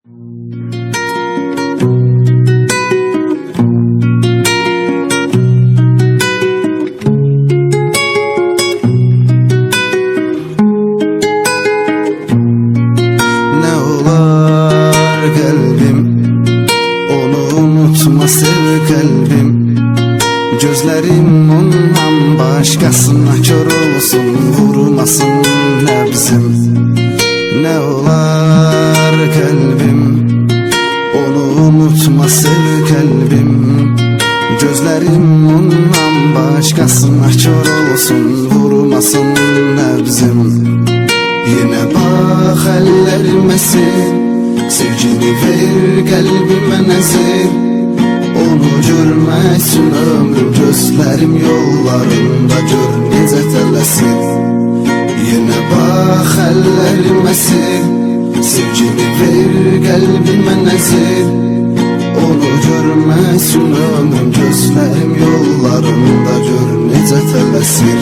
Ne olar kalbim, onu unutma sev kalbim. Gözlerim ondan başkasına kör olsun, vurmasın nebzim. Ne olar kalbim, onu unutma sev kalbim. Gözlerim ondan başkasına kör olsun, vurmasın nebzim. Yine bak ellerime sil, sevgini ver kalbime nezir. Onu görməsin ömrüm, gözlərim yollarında gör necə tələsir. Yenə bax əllərimə sil, sevgini ver qəlbimə nəzir. Onu görməsin ömrüm, gözlərim yollarında gör necə tələsir.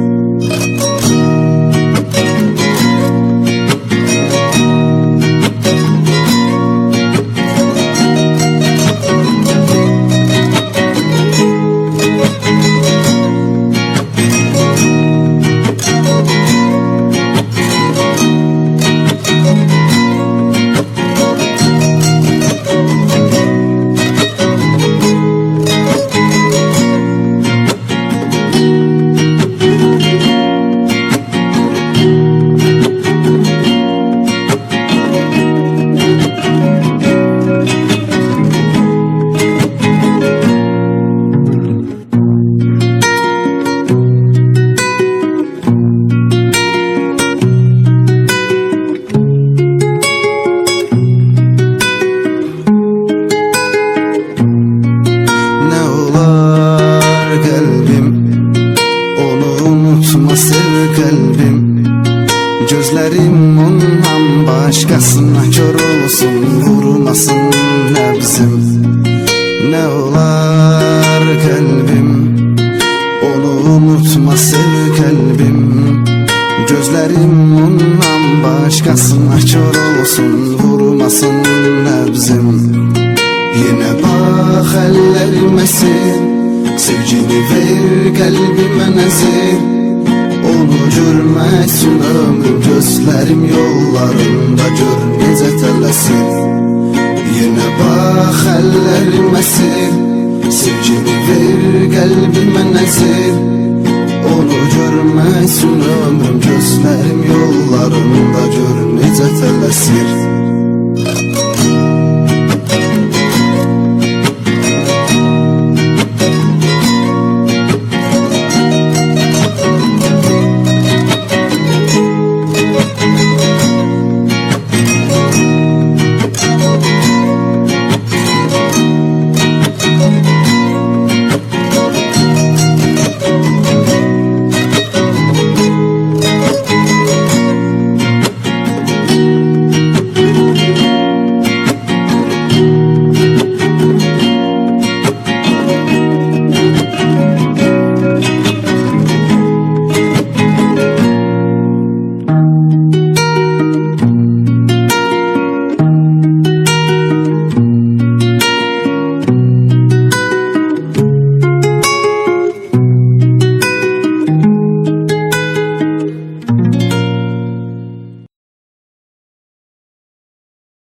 Gözlerim ondan başkasına kör olsun, vurmasın nebzim. Ne olar kalbim, onu unutma sev kalbim. Gözlerim ondan başkasına kör olsun, vurmasın nebzim. Yine bak ellerime sil, sevgini ver kalbime nezir. Onu görməsin ömrüm, gözlərim yollarında gör necə tələsir. Yenə bax əllərimə sil, sevgini ver qəlbimə nəzir. Onu görməsin ömrüm, gözlərim yollarında gör necə tələsir.